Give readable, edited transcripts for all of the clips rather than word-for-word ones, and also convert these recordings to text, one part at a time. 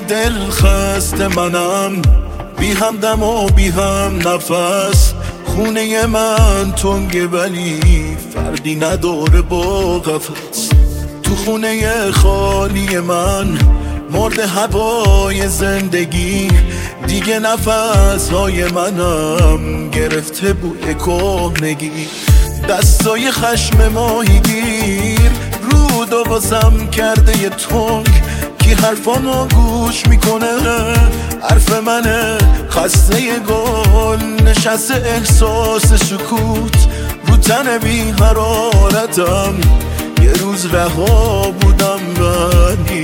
دل خسته منم، بی همدم و بی هم نفس. خونه من تنگه ولی فردی نداره با قفس. تو خونه خالی من مرد هوای زندگی، دیگه نفسهای منم گرفته بوی کهنگی. دستای خشم ماهیگیر رود و واسم کرده یه تنگ، کی حرفامو گوش میکنه؟ حرف منه خسته گل نشسته احساس سکوت رو تن بی حرارتم. یه روز رها بودم ولی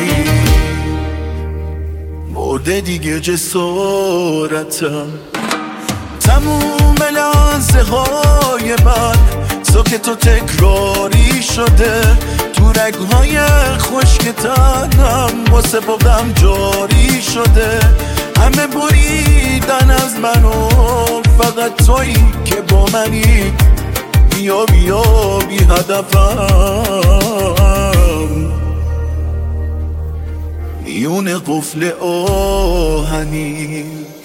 مرده دیگه جسارتم. تموم لحظه های من ساکت و تکراری شده، تو رگهای خشک تنم واسه بودم جاری شده. همه بریدن از منو، فقط تویی که با منی. بیا بیا بی هدفم، میون قفل آهنی.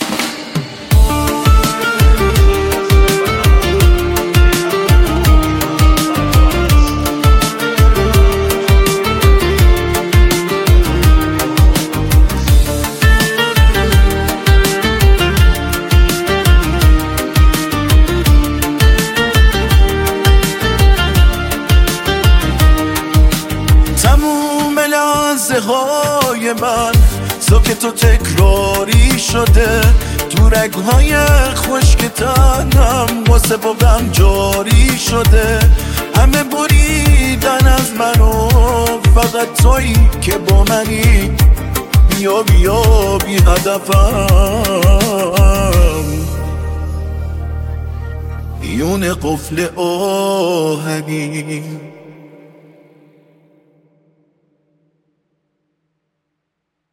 تموم لحظه های من ساکت و تکراری شده، تو رگهای خشک تنم واسه بودم جاری شده. همه بریدن از منو، فقط تویی که با منی. بیا بیا بی هدفم، میون قفل آهنی.